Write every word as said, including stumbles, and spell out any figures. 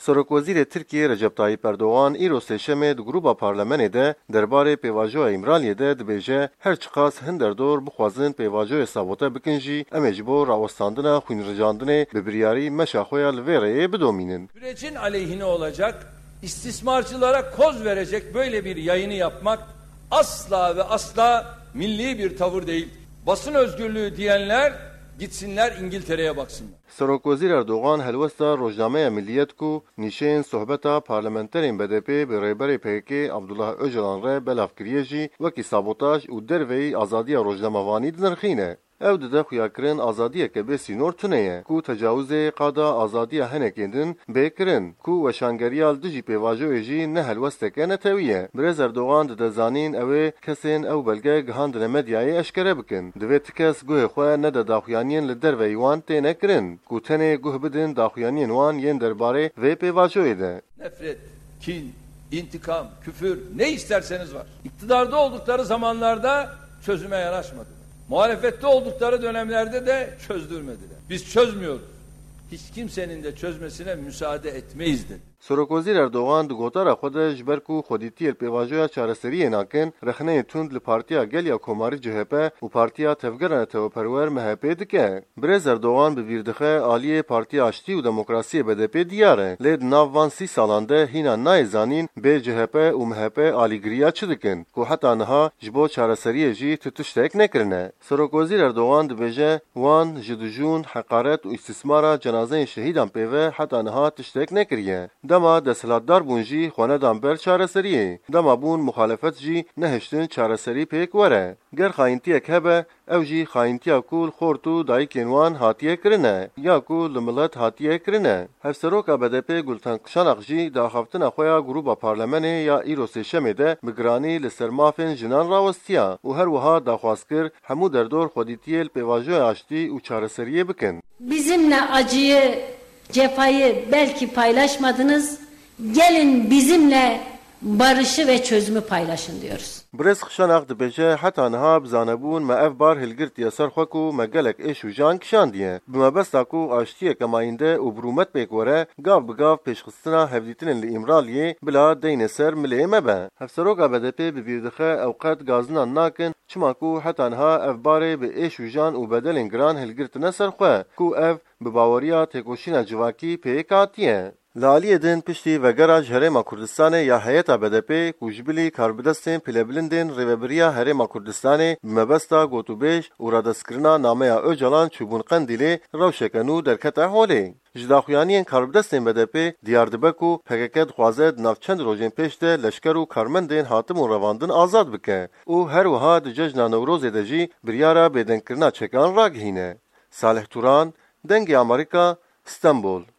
Serokwezîrê Tirkiye Recep Tayyip Erdoğan îro sêşemê di grûpa parlemenê de derbarê pêvajoya İmraliyê de dibêje her çiqas hin derdor bixwazin pêvajoyê sabote bikin jî em ê ji bo rawestandina xwînrijandinê bi biryarî meşa xwe ya li vê rêyê bidomînin. Sürecin aleyhine olacak, istismarcılara koz verecek böyle bir yayını yapmak asla ve asla milli bir tavır değil. Basın özgürlüğü diyenler gitsinler İngiltere'ye baksınlar. Serokwezîr Erdoğan helwesta Rojnameya Milliyet ku nîşên sohbeta parlamenterên B D P bi rêberê P K K Abdullah Öcalan re belav kiriye jî wekî sabotaj û derveyî azadiya rojnamevanî dinirxîne. Ew dide xuyakirin azadiyeke bê sînor tune ye ku tecawuzê qada azadiya henekên din bê kirin ku weşangeriya li dijî pêvajoyê jî ne helwesteke ne tewî ye. Birêz Erdoğan dide zanîn ew ê kesên ew belge gihandine medyayê eşkere bikin. Divê ti kes guhê xwe ne de daxuyaniyên li derveyî wan têne kirin ku tenê guh bidin daxuyaniyên wan yên derbarê vê pêvajoyê de. Nefret, kin, intikam, küfür ne isterseniz var. İktidarda oldukları zamanlarda çözüme yanaşmadılar. Muhalefette oldukları dönemlerde de çözdürmediler. Biz çözmüyoruz. Hiç kimsenin de çözmesine müsaade etmeyiz dedi. Serokwezîr Erdoğan di gotara xwe de ji ber ku xwedîtiyê pêvajoya çareseriyê nakin, rexneyê tund li Partiya Geliya Komarî C H P û Partiya Tevgera Netewperwer M H P dike. Birêz Erdoğan bi vîr dixe aliyê Partiya Aştî û Demokrasiyê B D P diyar e. Lê di nav van sî salan de hîna nayê zanîn bê C H P û M H P alîgiriya çi dikin ku heta niha ji bo çareseriyê jî tu tiştek nekirine. Serokwezîr Erdoğan dibêje wan ji dijûn, heqaret û îstismara cenazeyên şehîdan pêve heta niha tiştek nekiriye. Dema desthilatdar bûn jî xwe nedan ber çareseriyê. Dema bûn muxalefet jî nehiştin çareserî pêk were. Ger xayîntiyek hebe, ew jî xayîntiya ku li xort û dayîkên wan hatiye kirine ya ku li milet hatiye kirine. Hevseroka B D P Gulten Kişanak jî di axaftina xwe ya grûpa parlemenê ya îro sêşemê de bi giranî li ser mafên jinan rawestiya û her wiha daxwaz kir hemû derdor xwedîtiyê li pêvajoya aştî û çareseriyê bikin. Bizimle acıyı, cefayı belki paylaşmadınız. Gelin bizimle barışı ve çözümü paylaşın diyoruz. Birêz Kişanak dibêje heta niha bizanebûn me ev bar hilgirtiye ser xwe ku me gelek êş û jan kişandiye. Bi mebesta ku aştiyeke mayînde û birûmet pêk were, gav bi gav pêşxistina hevdîtinên li İmraliyê bila deynê ser milê mebe. Hevseroka B D P bi vîr dixe ew qet gazinan nakin çima ku heta niha ev barê bi êş û jan û bedelên giran hilgirtine ser xwe ku ev bi baweriya têkoşîna civakî pêk hatiye. Li aliyê din piştî vegera ji Herêma Kurdistanê ya heyeta B D P ku ji bilî karbidestên pîlebilindên Rêveberiya Herêma Kurdistanê bi mebesta gotûbêj û radestkirina nameya Öcalan çûbûn Qendîlê rewşeke nû derkete holê. Ji daxuyaniyên karbidestên B D P diyar dibe ku P K K dixwaze di nav çend rojên pêş de leşker û karmendên hatim û revandin azad bike û her wiha di cejna Newrozê de jî biryara bêdengkirina çekan ragihîne. Salih Turan, Dengê Amerîka, İstanbul.